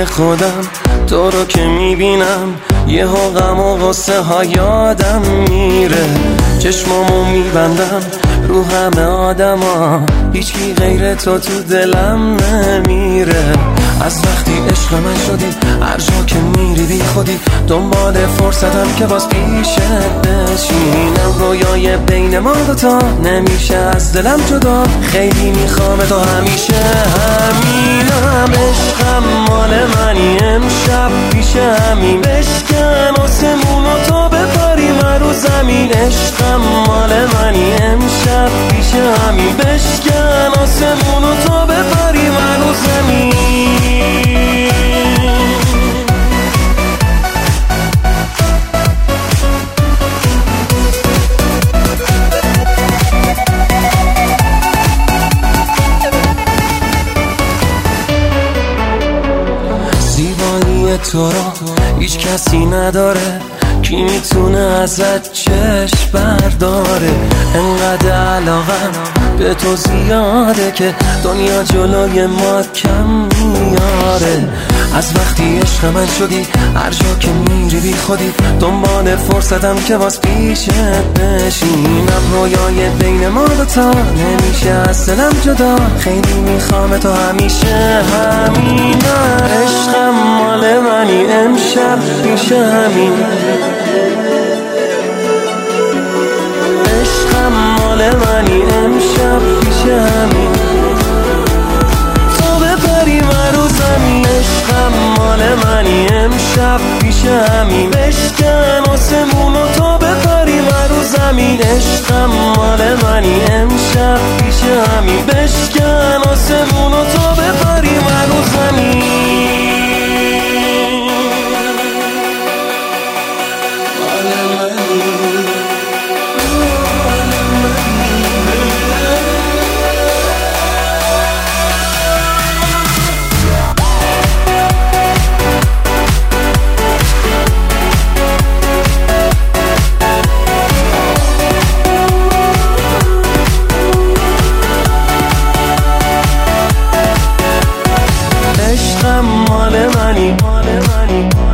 خودم، تو رو که میبینم یه غم و غصه ها یادم میره. چشمامو میبندم رو همه آدما، هیچی غیر تو تو دلم نمیره. از وقتی عشق من شدی هر جا که میری بی خودی، دنبال فرصتم که باز پیشت بشینم. رویای بین ما دوتا نمیشه از دلم جدا، خیلی میخوام تو همیشه. همینم عشقم مال منی، امشب پیش همین بشکن آسمون و تو بپریم رو زمین. عشقم مال منی، امشب پیش همین بشکن آسمون و تو بپریم رو زمین. زیبایی تو را هیچ کسی نداره، کی میتونه ازت چشم برداره. انقدر علاقم به تو زیاده که دنیا جلوی ما کم میاره. از وقتی عشق من شدی هر جا که میری بی خودی، دنبال فرصتم که باز پیشت بشینم. رویای بین ما دوتا نمیشه از دلم جدا، خیلی میخوام تو همیشه. همینم عشقم مال منی، امشب پیش همین. عشقم مال منی، امشب پیش همین. تو بپری رو زمین. عشقم مال منی، امشب پیش همین بشکن آسمون و تو بپری رو زمین. عشقم مال منی، امشب پیش همین بشکن آسمون و تو بپری رو زمین. عشقم مال منی.